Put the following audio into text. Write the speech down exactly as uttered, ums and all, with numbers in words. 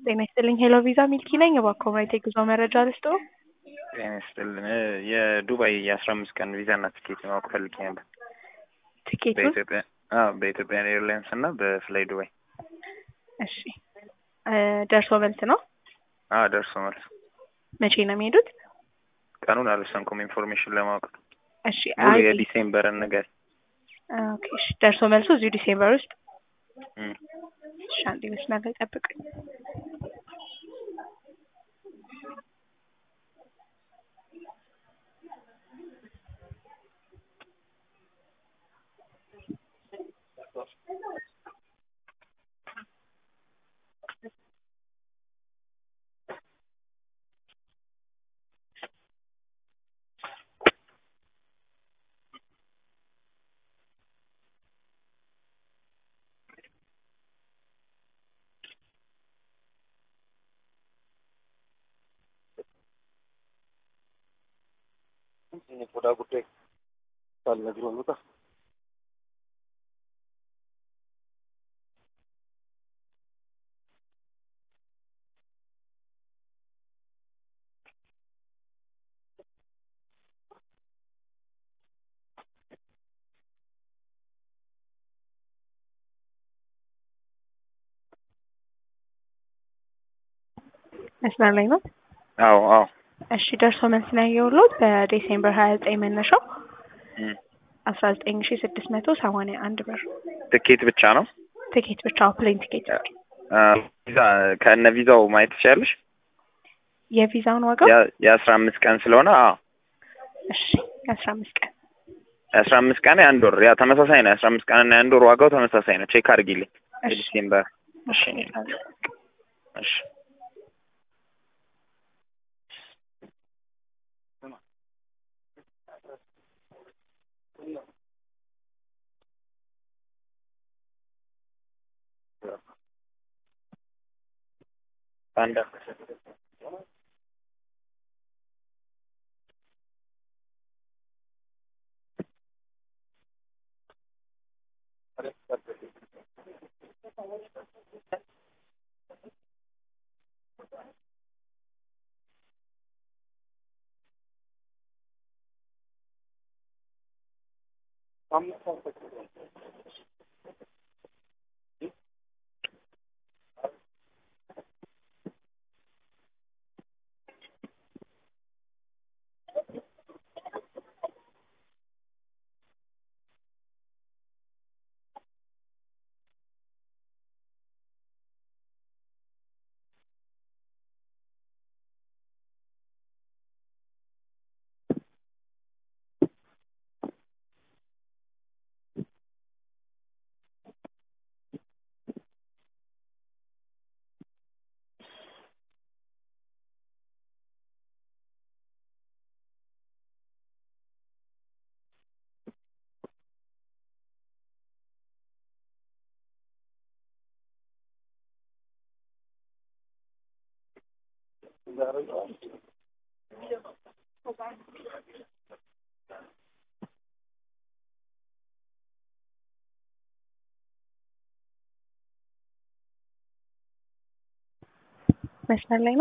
ጤና ይስጥልኝ ሄሎ ቪዛ ሚልኪ ነኝ። እባክዎ ማየት የጉዞ መረጃ ልስጥዎ? ጤና ይስጥልን የዱባይ የአስራ አምስት ቀን ቪዛ እና ትኬት ማወቅ ፈልጌ ነበር። ትኬቱን? በኢትዮጵያ አዎ በኢትዮጵያ ኤርላይንስ እና በፍላይ ዱባይ። እሺ ደርሶ መልስ ነው? አዎ ደርሶ መልስ። መቼ ነው የሚሄዱት? ቀኑን አልወሰንኩም ኢንፎርሜሽን ለማወቅ። እሺ ሙሉ አይ የዲሴምበርን ነገር። ኦኬ እሺ ደርሶ መልሱ እዚሁ ዲሴምበር ውስጥ? እም እሺ አንዴ መስመር ላይ ጠብቁኝ። የቆዳ ጉዳይ ሳልነግረው ልውጣ። መስመር ላይ ነው? አዎ አዎ። እሺ ደርሶ መልስ ነው ያየሁት በዲሴምበር ሀያ ዘጠኝ መነሻው እም አስራ ዘጠኝ ሺህ ስድስት መቶ ሰማንያ አንድ ብር። ትኬት ብቻ ነው? ትኬት ብቻ ፕሌን ትኬት። ቪዛ ከነ ቪዛው ማየት ትችያለሽ? የቪዛውን ዋጋ? የአስራ አምስት ቀን ስለሆነ አዎ። እሺ የአስራ አምስት ቀን የአስራ አምስት ቀን የአንድ ወር ያ ተመሳሳይ ነው። የአስራ አምስት ቀን እና የአንድ ወር ዋጋው ተመሳሳይ ነው። ቼክ አድርጊልኝ። የዲሴምበር እሺ እሺ አንድ መስመር ላይ ነው?